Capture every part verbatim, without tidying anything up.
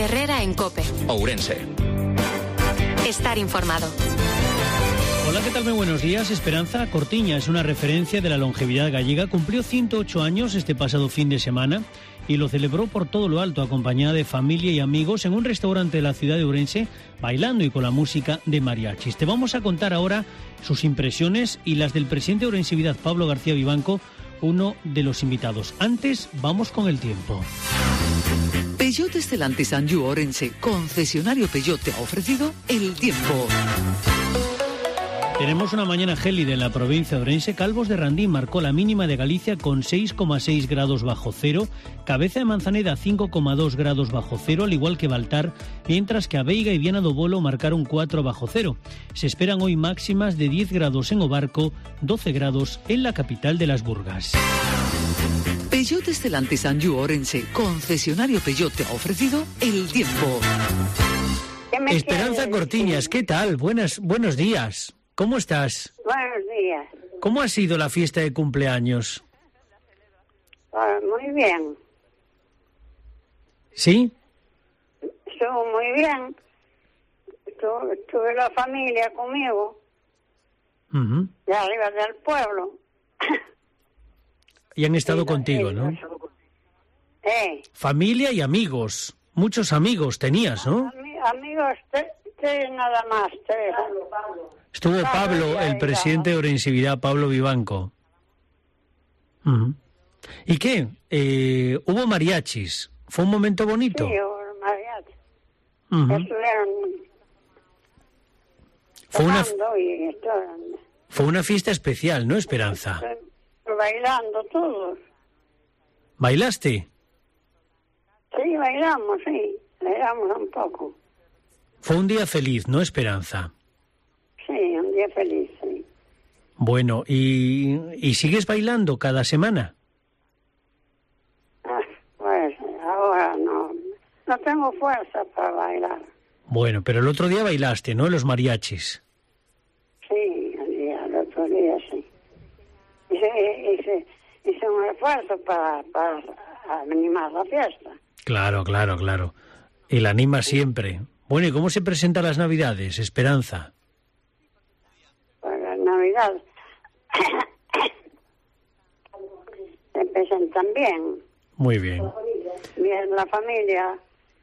Herrera en COPE. Ourense. Estar informado. Hola, ¿qué tal? Muy buenos días. Esperanza Cortiña es una referencia de la longevidad gallega. Cumplió ciento ocho años este pasado fin de semana y lo celebró por todo lo alto, acompañada de familia y amigos en un restaurante de la ciudad de Ourense, bailando y con la música de mariachis. Te vamos a contar ahora sus impresiones y las del presidente de Ourensevidad, Pablo García Vivanco, uno de los invitados. Antes, vamos con el tiempo. Peugeot Stellantis Anjou Ourense, concesionario Peugeot, te ha ofrecido el tiempo. Tenemos una mañana gélida en la provincia de Ourense. Calvos de Randín marcó la mínima de Galicia con seis coma seis grados bajo cero, Cabeza de Manzaneda cinco coma dos grados bajo cero, al igual que Baltar, mientras que Aveiga y Viana do Bolo marcaron cuatro bajo cero. Se esperan hoy máximas de diez grados en Obarco, doce grados en la capital de las Burgas. Peugeot Stellantis Anjou Ourense, concesionario Peugeot, te ha ofrecido el tiempo. Esperanza Cortiñas, ¿qué tal? Buenas, buenos días. ¿Cómo estás? Buenos días. ¿Cómo ha sido la fiesta de cumpleaños? Ah, muy bien. ¿Sí? Estuvo muy bien. Estuvo, estuve la familia conmigo. Uh-huh. De arriba del pueblo. Y han estado Sí, contigo, sí, ¿no? Eh. Familia y amigos. Muchos amigos tenías, ¿no? Ami- amigos, te, te, nada más. Te, Pablo, Pablo. Estuvo Pablo, ya, el ya. presidente de Ourensevidad, Pablo Vivanco. Uh-huh. ¿Y qué? Eh, hubo mariachis. ¿Fue un momento bonito? Sí, los mariachis. Uh-huh. Estuvieron Fue una, tocando y estuvieron fue una fiesta especial, ¿no, Esperanza? bailando todos. ¿Bailaste? Sí, bailamos, sí. Bailamos un poco. Fue un día feliz, ¿no, Esperanza? Sí, un día feliz, sí. Bueno, ¿y, y sigues bailando cada semana? Ah, pues ahora no, no tengo fuerza para bailar. Bueno, pero el otro día bailaste, ¿no? Los mariachis. Sí, el, día, el otro día sí. Hice, hice, hice un esfuerzo para, para animar la fiesta. Claro, claro, claro. Y la anima siempre. Bueno, ¿y cómo se presentan las Navidades, Esperanza? Para Navidad se presentan bien. Muy bien. Bien la familia.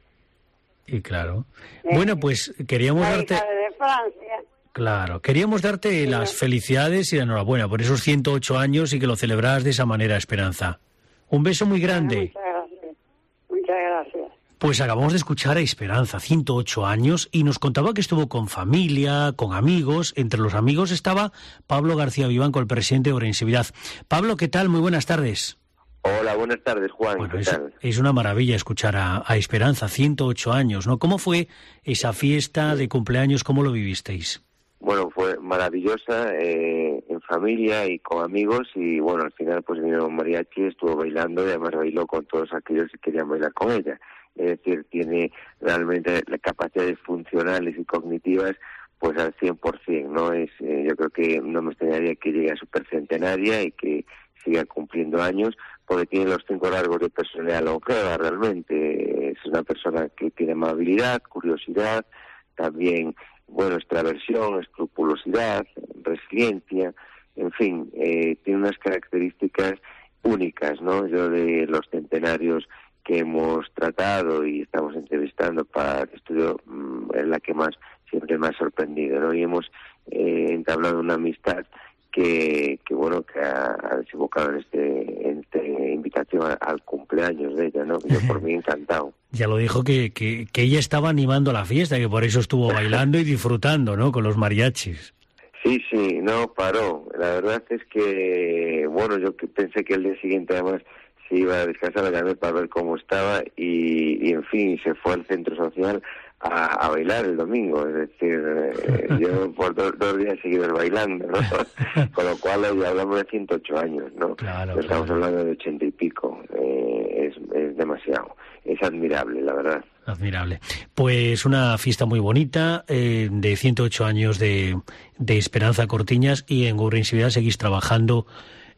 Y claro. Eh, Bueno, pues queríamos La darte... hija de Francia. Claro, queríamos darte las felicidades y la enhorabuena por esos ciento ocho años y que lo celebraras de esa manera, Esperanza. Un beso muy grande. Muchas gracias. Muchas gracias. Pues acabamos de escuchar a Esperanza, ciento ocho años, y nos contaba que estuvo con familia, con amigos. Entre los amigos estaba Pablo García Vivanco, el presidente de Ourensevidad. Pablo, ¿qué tal? Muy buenas tardes. Hola, buenas tardes, Juan. Bueno, ¿Qué es, tal? es una maravilla escuchar a, a Esperanza, ciento ocho años, ¿no? ¿Cómo fue esa fiesta de cumpleaños? ¿Cómo lo vivisteis? Bueno, fue maravillosa, eh, en familia y con amigos, y bueno, al final pues vinieron mariachi, estuvo bailando y además bailó con todos aquellos que querían bailar con ella. Es decir, tiene realmente las capacidades funcionales y cognitivas pues al cien por ciento, ¿no? Es, eh, yo creo que no me extrañaría que llegue a supercentenaria y que siga cumpliendo años, porque tiene los cinco rasgos de personalidad longeva realmente. Es una persona que tiene amabilidad, curiosidad, también, bueno, extraversión, escrupulosidad, resiliencia, en fin, eh, tiene unas características únicas, ¿no? Yo de los centenarios que hemos tratado y estamos entrevistando para el estudio, mmm, es la que más siempre me ha sorprendido, ¿no? Y hemos eh, entablado una amistad que, que bueno, que ha, ha desembocado en este, en esta invitación a, al cumpleaños de ella, ¿no? Yo por mí encantado. Ya lo dijo que, que, que ella estaba animando la fiesta, que por eso estuvo bailando y disfrutando, ¿no? Con los mariachis. Sí, sí, no paró. La verdad es que, bueno, yo que pensé que el día siguiente además se iba a descansar, llamé para ver cómo estaba y, y en fin, se fue al centro social a, a bailar el domingo. Es decir, eh, yo por dos, dos días seguidos bailando, ¿no? Con lo cual hoy hablamos de ciento ocho años, ¿no? Claro, Estamos claro. hablando de ochenta y pico. Eh, es, es demasiado. Es admirable, la verdad. Admirable. Pues una fiesta muy bonita, eh, de ciento ocho años de, de Esperanza Cortiñas, y en Ourensevidad seguís trabajando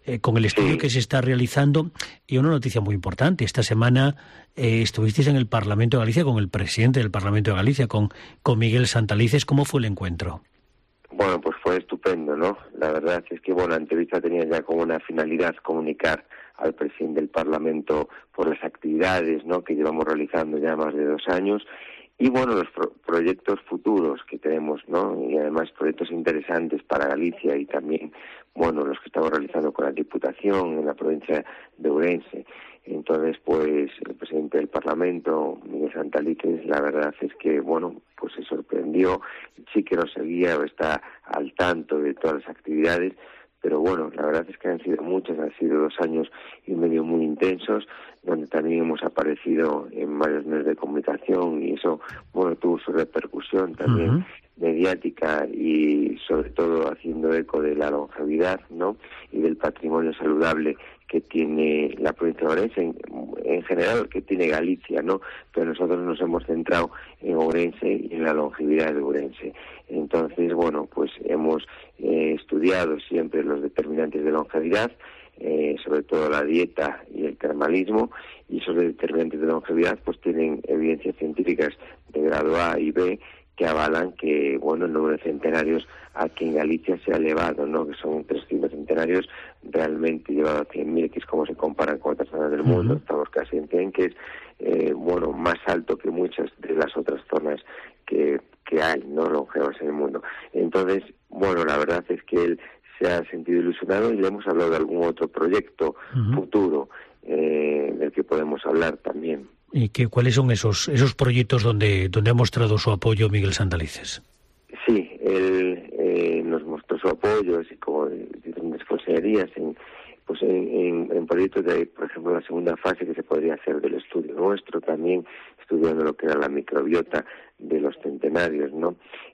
eh, con el estudio Sí. que se está realizando. Y una noticia muy importante, esta semana eh, estuvisteis en el Parlamento de Galicia con el presidente del Parlamento de Galicia, con, con Miguel Santalices. ¿Cómo fue el encuentro? Bueno, pues fue estupendo, ¿no? La verdad es que, bueno, la entrevista tenía ya como una finalidad comunicar al presidente del Parlamento por las actividades, ¿no?, que llevamos realizando ya más de dos años y, bueno, los pro- proyectos futuros que tenemos, ¿no?, y además proyectos interesantes para Galicia y también, bueno, los que estamos realizando con la Diputación en la provincia de Ourense. Entonces, pues, el presidente del Parlamento, Miguel Santalices, la verdad es que, bueno, pues se sorprendió, sí que nos seguía, está al tanto de todas las actividades, pero bueno, la verdad es que han sido muchas, han sido dos años y medio muy intensos, donde también hemos aparecido en varios medios de comunicación y eso, bueno, tuvo su repercusión también uh-huh. mediática y sobre todo haciendo eco de la longevidad, ¿no?, y del patrimonio saludable que tiene la provincia de Ourense, en, en general que tiene Galicia, ¿no? Pero nosotros nos hemos centrado en Ourense y en la longevidad de Ourense. Entonces, bueno, pues hemos eh, estudiado siempre los determinantes de longevidad, eh, sobre todo la dieta y el termalismo, y esos determinantes de longevidad pues tienen evidencias científicas de grado A y B que avalan que, bueno, el número de centenarios aquí en Galicia se ha elevado, ¿no?, que son trescientos centenarios realmente llevado a cien mil, que es como se comparan con otras zonas del mundo. Uh-huh. Estamos casi en cien, que es, eh, bueno, más alto que muchas de las otras zonas que, que hay, ¿no?, longevas en el mundo. Entonces, bueno, la verdad es que él se ha sentido ilusionado y le hemos hablado de algún otro proyecto uh-huh. futuro eh, del que podemos hablar también. ¿Y qué, cuáles son esos esos proyectos donde donde ha mostrado su apoyo Miguel Santalices? Sí, él eh, nos mostró su apoyo, así como diferentes consejerías, en, pues en, en, en proyectos de, por ejemplo, la segunda fase que se podría hacer del estudio nuestro, también estudiando lo que era la microbiota de los centenarios, ¿no?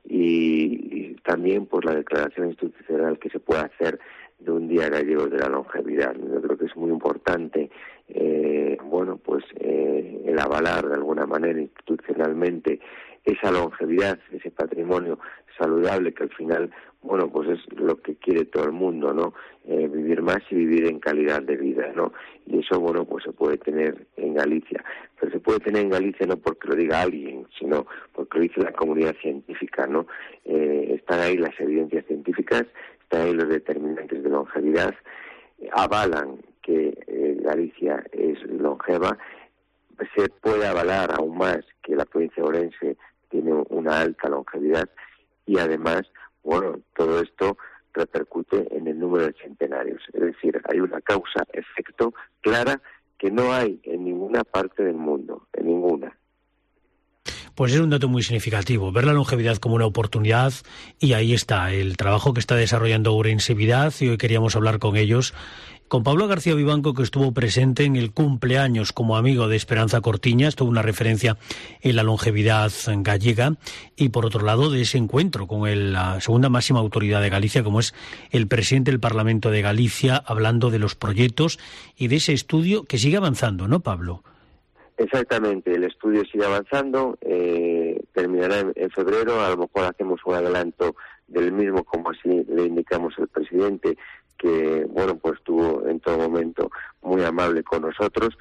Y, y también por la declaración institucional que se puede hacer de un Día Gallego de la Longevidad. Yo creo que es muy importante, eh, bueno, pues eh, el avalar de alguna manera institucionalmente esa longevidad, ese patrimonio saludable que al final, bueno, pues es lo que quiere todo el mundo, ¿no? Eh, vivir más y vivir en calidad de vida, ¿no? Y eso, bueno, pues se puede tener en Galicia. Pero se puede tener en Galicia no porque lo diga alguien, sino porque lo dice la comunidad científica, ¿no? Eh, están ahí las evidencias científicas, están ahí los determinantes de longevidad, avalan que eh, Galicia es longeva. Se puede avalar aún más que la provincia de Ourense tiene una alta longevidad y además, bueno, todo esto repercute en el número de centenarios. Es decir, hay una causa-efecto clara que no hay en ninguna parte del mundo, en ninguna. Pues es un dato muy significativo, ver la longevidad como una oportunidad, y ahí está el trabajo que está desarrollando Ourensevidad, y hoy queríamos hablar con ellos, con Pablo García Vivanco, que estuvo presente en el cumpleaños como amigo de Esperanza Cortiñas, tuvo una referencia en la longevidad gallega, y por otro lado de ese encuentro con el, la segunda máxima autoridad de Galicia, como es el presidente del Parlamento de Galicia, hablando de los proyectos y de ese estudio que sigue avanzando, ¿no, Pablo? Exactamente, el estudio sigue avanzando, eh, terminará en, en febrero, a lo mejor hacemos un adelanto del mismo, como así le indicamos al presidente, que, bueno, pues estuvo en todo momento muy amable con nosotros,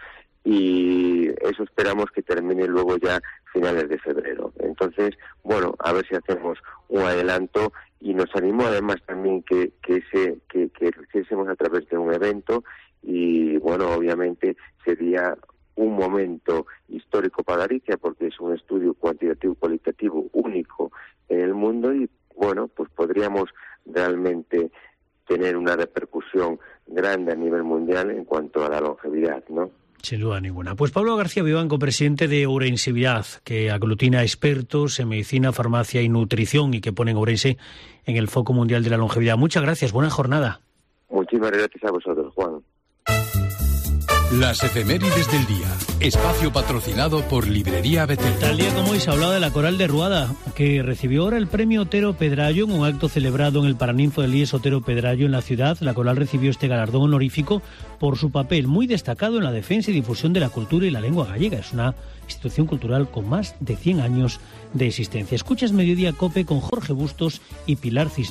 y eso esperamos que termine luego ya finales de febrero. Entonces, bueno, a ver si hacemos un adelanto, y nos animó además también que que ese que, que lo hiciésemos a través de un evento, y bueno, obviamente sería un momento histórico para Galicia, porque es un estudio cuantitativo cualitativo único en el mundo, y bueno, pues podríamos realmente tener una repercusión grande a nivel mundial en cuanto a la longevidad, ¿no? Sin duda ninguna. Pues Pablo García Vivanco, presidente de Ourensevidad, que aglutina expertos en medicina, farmacia y nutrición, y que pone a Ourense en el foco mundial de la longevidad. Muchas gracias, buena jornada. Muchísimas gracias a vosotros, Juan. Las efemérides del día. Espacio patrocinado por Librería Betel. Tal día como hoy se hablaba de la Coral de Ruada, que recibió ahora el premio Otero Pedrayo en un acto celebrado en el Paraninfo del I E S Otero Pedrayo en la ciudad. La Coral recibió este galardón honorífico por su papel muy destacado en la defensa y difusión de la cultura y la lengua gallega. Es una institución cultural con más de cien años de existencia. Escuchas Mediodía Cope con Jorge Bustos y Pilar Cisneros.